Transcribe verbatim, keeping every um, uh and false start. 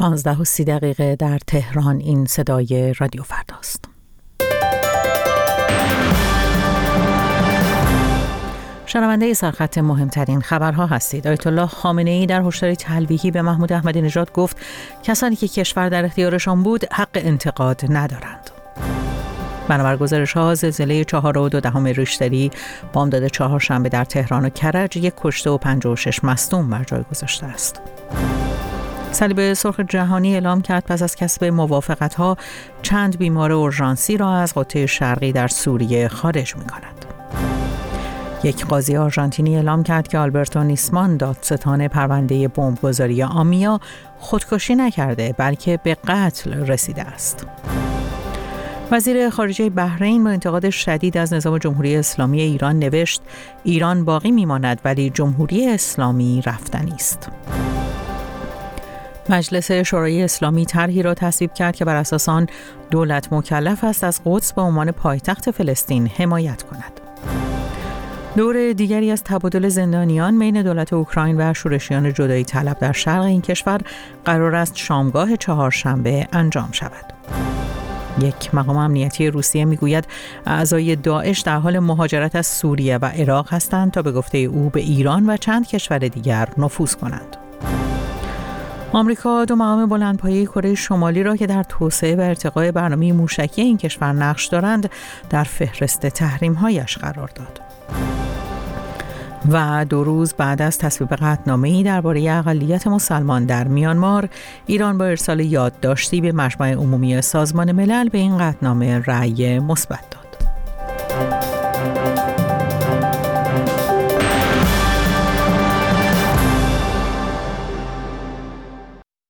پانزده و سی دقیقه در تهران. این صدای رادیو فرداست. شنونده سرخط مهمترین خبرها هستید. آیت الله خامنه‌ای در هشداری تلویحی به محمود احمدی نژاد گفت کسانی که کشور در اختیارشان بود حق انتقاد ندارند. بنابر گزارش‌ها زلزله چهار و دو دهم ریشتری بامداد چهارشنبه در تهران و کرج یک کشته و پنجاه و شش مصدوم بر جای گذاشته است. صلیب سرخ جهانی اعلام کرد پس از کسب موافقت‌ها چند بیمار اورژانسی را از قطب شرقی در سوریه خارج می‌کند. یک قاضی آرژانتینی اعلام کرد که آلبرتو نیسمان دادستان پرونده بمبگذاری آمیا خودکشی نکرده بلکه به قتل رسیده است. وزیر خارجه بحرین با انتقاد شدید از نظام جمهوری اسلامی ایران نوشت ایران باقی میماند ولی جمهوری اسلامی رفتنی است. مجلس شورای اسلامی طرحی را تصویب کرد که بر اساس آن دولت مکلف است از قدس به عنوان پایتخت فلسطین حمایت کند. دور دیگری از تبادل زندانیان بین دولت اوکراین و شورشیان جدایی طلب در شرق این کشور قرار است شامگاه چهارشنبه انجام شود. یک مقام امنیتی روسیه میگوید اعضای داعش در حال مهاجرت از سوریه و عراق هستند تا به گفته او به ایران و چند کشور دیگر نفوذ کنند. آمریکا دو مقام بلندپایه کره شمالی را که در توسعه و ارتقای برنامه موشکی این کشور نقش دارند در فهرست تحریم‌هایش قرار داد. و دو روز بعد از تصویب قطعنامه‌ای درباره اقلیت مسلمان در میانمار، ایران با ارسال یادداشتی به مجمع عمومی سازمان ملل به این قطعنامه رأی مثبت داد.